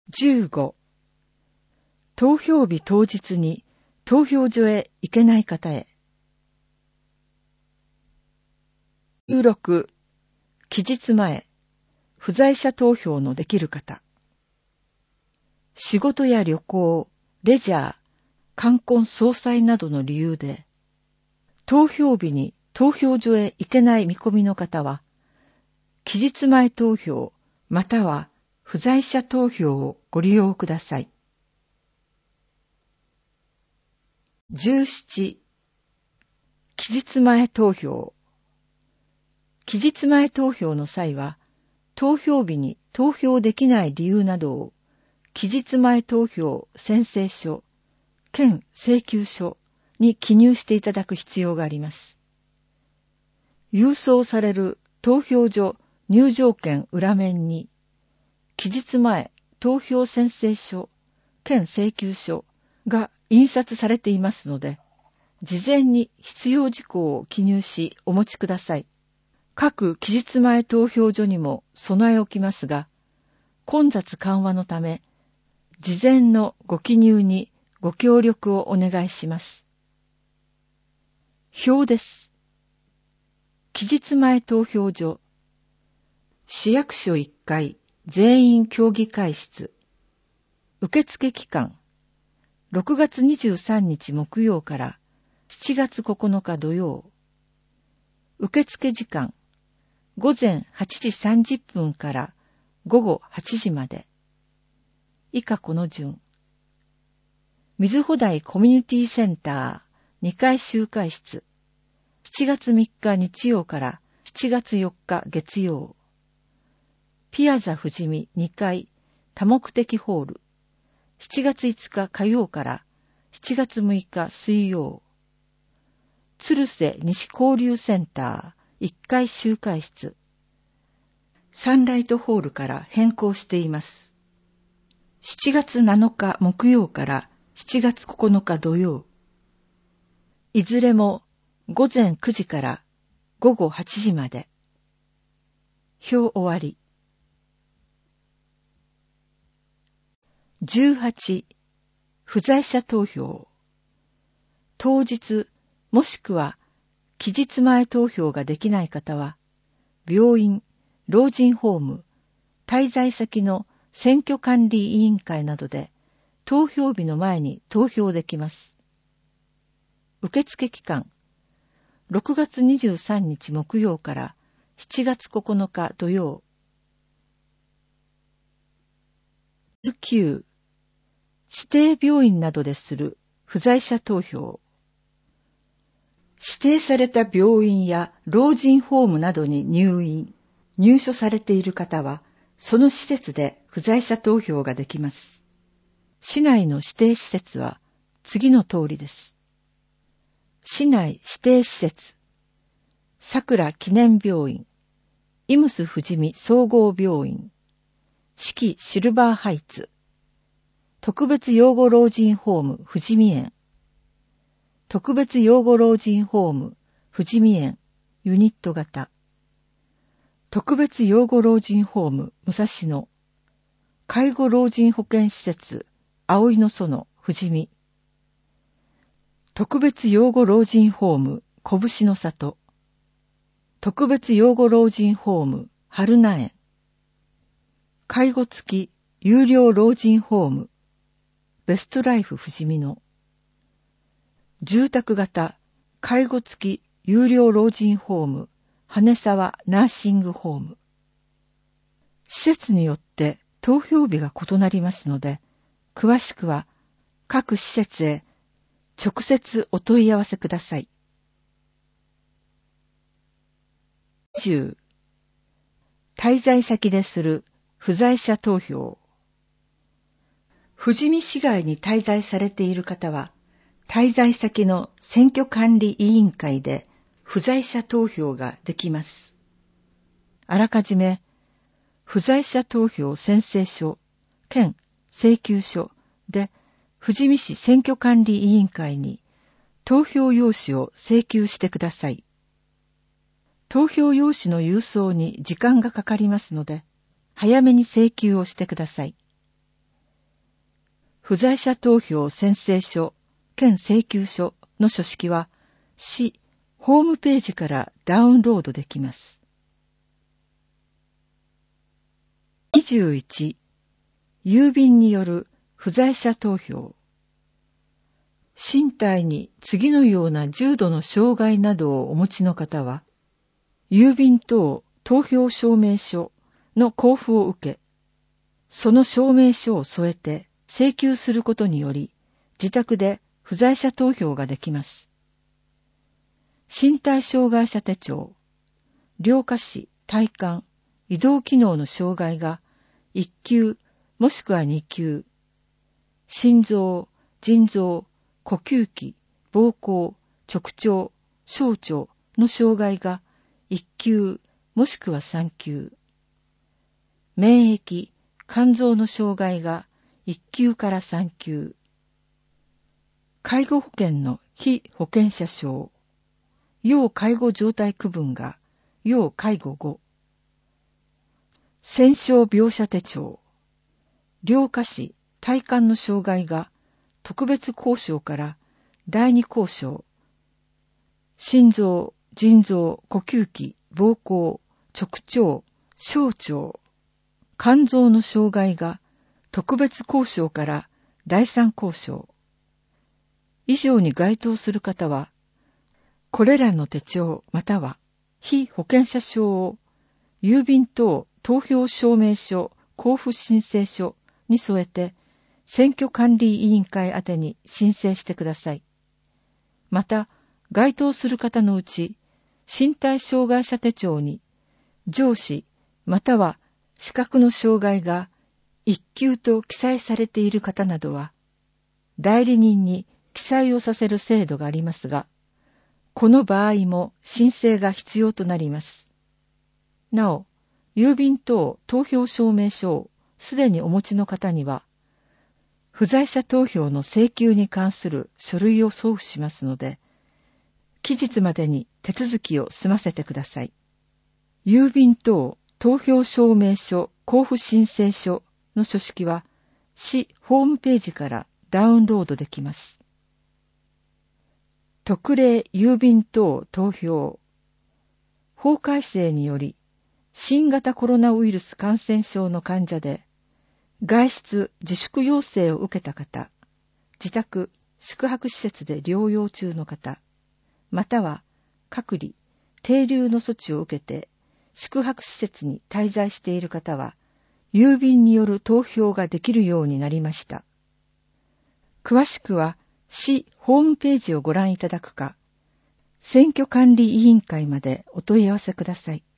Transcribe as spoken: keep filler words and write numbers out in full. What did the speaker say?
じゅうご、投票日当日に投票所へ行けない方へ。じゅうろく、期日前、不在者投票のできる方。仕事や旅行、レジャー、冠婚葬祭などの理由で、投票日に投票所へ行けない見込みの方は、期日前投票または不在者投票をご利用ください。じゅうなな、期日前投票。期日前投票の際は、投票日に投票できない理由などを、期日前投票宣誓書、兼請求書に記入していただく必要があります。郵送される投票所入場券裏面に、期日前投票宣誓書、兼請求書が印刷されていますので、事前に必要事項を記入しお持ちください。各期日前投票所にも備え置きますが、混雑緩和のため、事前のご記入にご協力をお願いします。表です。期日前投票所、市役所いっかい全員協議会室。受付期間、ろくがつにじゅうさんにち木曜からしちがつここのか土曜。受付時間、ごぜんはちじさんじゅっぷんからごごはちじまで。以下この順。水穂台コミュニティセンターにかい集会室。しちがつみっか日曜からしちがつよっか月曜。ピアザ富士見にかい多目的ホール。しちがついつか火曜からしちがつむいか水曜。鶴瀬西交流センターいっかい集会室。サンライトホールから変更しています。しちがつなのか木曜からしちがつここのか土曜。いずれもごぜんくじからごごはちじまで。表終わり。じゅうはち、不在者投票。当日もしくは期日前投票ができない方は、病院、老人ホーム、滞在先の選挙管理委員会などで投票日の前に投票できます。受付期間、ろくがつにじゅうさんにち木曜からしちがつここのか土曜。じゅうきゅう、指定病院などでする不在者投票。指定された病院や老人ホームなどに入院、入所されている方は、その施設で不在者投票ができます。市内の指定施設は次の通りです。市内指定施設、さくら記念病院、イムス富士見総合病院、四季シルバーハイツ、特別養護老人ホーム富士見園、特別養護老人ホーム富士見園ユニット型、特別養護老人ホーム武蔵野、介護老人保健施設葵の園富士見、特別養護老人ホーム拳の里、特別養護老人ホーム春名園、介護付き有料老人ホームベストライフ富士見野、住宅型介護付き有料老人ホーム羽沢ナーシングホーム。施設によって投票日が異なりますので、詳しくは各施設へ直接お問い合わせください。じゅう、滞在先でする不在者投票。富士見市外に滞在されている方は、滞在先の選挙管理委員会で不在者投票ができます。あらかじめ、不在者投票宣誓書、兼請求書で富士見市選挙管理委員会に投票用紙を請求してください。投票用紙の郵送に時間がかかりますので、早めに請求をしてください。 不在者投票宣誓書兼請求書の書式は市ホームページからダウンロードできます。にじゅういち、郵便による不在者投票。身体に次のような重度の障害などをお持ちの方は、郵便等投票証明書の交付を受け、その証明書を添えて請求することにより、自宅で不在者投票ができます。身体障害者手帳、両下肢、体幹、移動機能の障害がいっ級もしくはに級、心臓、腎臓、呼吸器、膀胱、直腸、小腸の障害がいっ級もしくはさん級、免疫、肝臓の障害がいっ級からさん級、介護保険の被保険者証、要介護状態区分が要介護ご、戦傷描写手帳、両下肢、体幹の障害が特別交渉から第二交渉、心臓、腎臓、呼吸器、膀胱、直腸、小腸、肝臓の障害が特別交渉から第三交渉。以上に該当する方は、これらの手帳または被保険者証を郵便等投票証明書交付申請書に添えて選挙管理委員会宛てに申請してください。また、該当する方のうち、身体障害者手帳に上肢または視覚の障害がいっ級と記載されている方などは、代理人に記載をさせる制度がありますが、この場合も申請が必要となります。なお、郵便等投票証明書をすでにお持ちの方には、不在者投票の請求に関する書類を送付しますので、期日までに手続きを済ませてください。郵便等投票証明書交付申請書の書式は、市ホームページからダウンロードできます。特例郵便等投票。法改正により、新型コロナウイルス感染症の患者で、外出自粛要請を受けた方、自宅、宿泊施設で療養中の方、または隔離、停留の措置を受けて、宿泊施設に滞在している方は、郵便による投票ができるようになりました。詳しくは、市ホームページをご覧いただくか、選挙管理委員会までお問い合わせください。